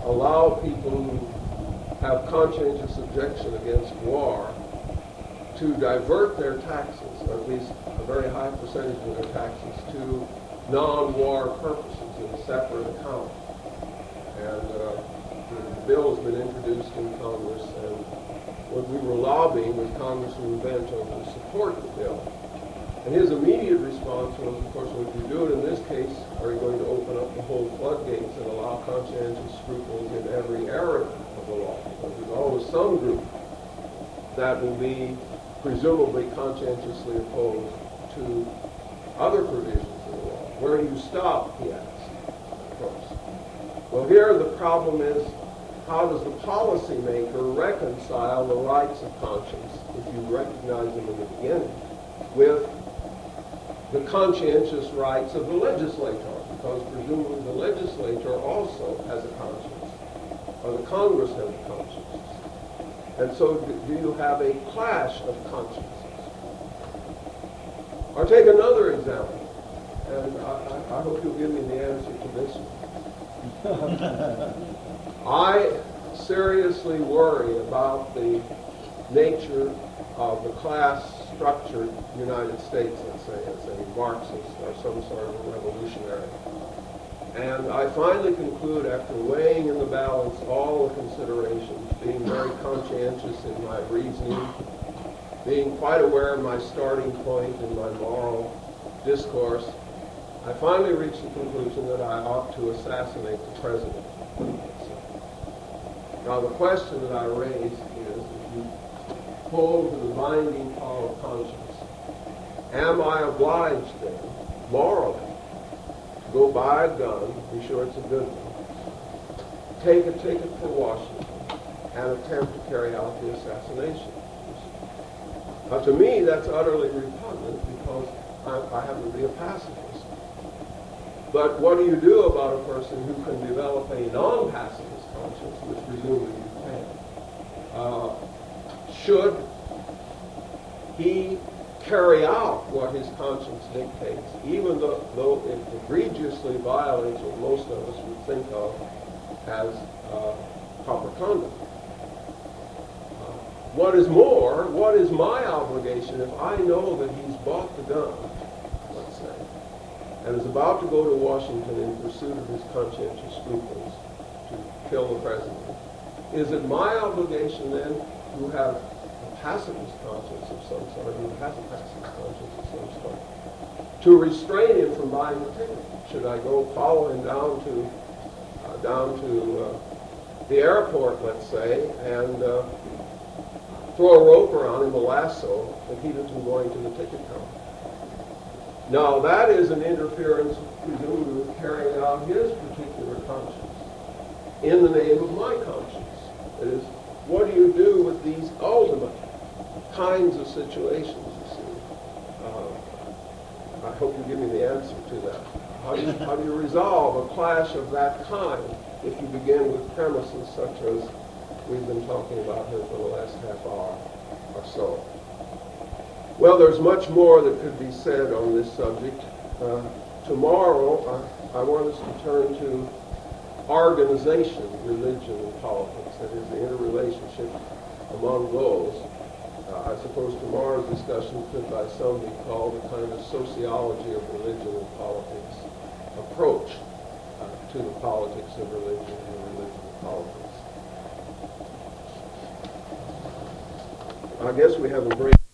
allow people who have conscientious objection against war to divert their taxes, or at least a very high percentage of their taxes, to non-war purposes in a separate account. And the bill has been introduced in Congress, and what we were lobbying with Congressman Bento to support the bill. And his immediate response was, of course, well, if you do it in this case, are you going to open up the whole floodgates and allow conscientious scruples in every area of the law? Because there's always some group that will be presumably conscientiously opposed to other provisions of the law. Where do you stop, he asked, of course. Well, here the problem is, how does the policymaker reconcile the rights of conscience, if you recognize them in the beginning, with the conscientious rights of the legislator? Because presumably the legislature also has a conscience, or the Congress has a conscience. And so do you have a clash of consciences? Or take another example, and I hope you'll give me the answer to this one. I seriously worry about the nature of the class-structured United States, let's say, as a Marxist or some sort of a revolutionary. And I finally conclude, after weighing in the balance all the considerations, being very conscientious in my reasoning, being quite aware of my starting point in my moral discourse, I finally reached the conclusion that I ought to assassinate the president. Now, the question that I raise is, if you hold to the binding power of conscience, am I obliged then, morally, to go buy a gun, be sure it's a good one, take a ticket for Washington, and attempt to carry out the assassination? Now, to me, that's utterly repugnant because I happen to be a pacifist. But what do you do about a person who can develop a non-pacifist conscience, which presumably you can? Should he carry out what his conscience dictates, even though it egregiously violates what most of us would think of as proper conduct? What is more, what is my obligation if I know that he's bought the gun, let's say, and is about to go to Washington in pursuit of his conscientious scruples to kill the president? Is it my obligation then to have a pacifist conscience of some sort, who has a pacifist conscience of some sort, to restrain him from buying the ticket? Should I go follow him down to the airport, let's say, and throw a rope around him, a lasso, and keep him from going to the ticket counter? Now, that is an interference, presumably, with carrying out his particular conscience in the name of my conscience. That is, what do you do with these ultimate kinds of situations, you see? I hope you give me the answer to that. How do you resolve a clash of that kind if you begin with premises such as we've been talking about here for the last half hour or so? Well, there's much more that could be said on this subject. Tomorrow, I want us to turn to organization, religion, and politics. That is, the interrelationship among those. I suppose tomorrow's discussion could by some be called a kind of sociology of religion and politics approach to the politics of religion and the religion of politics. I guess we have a break.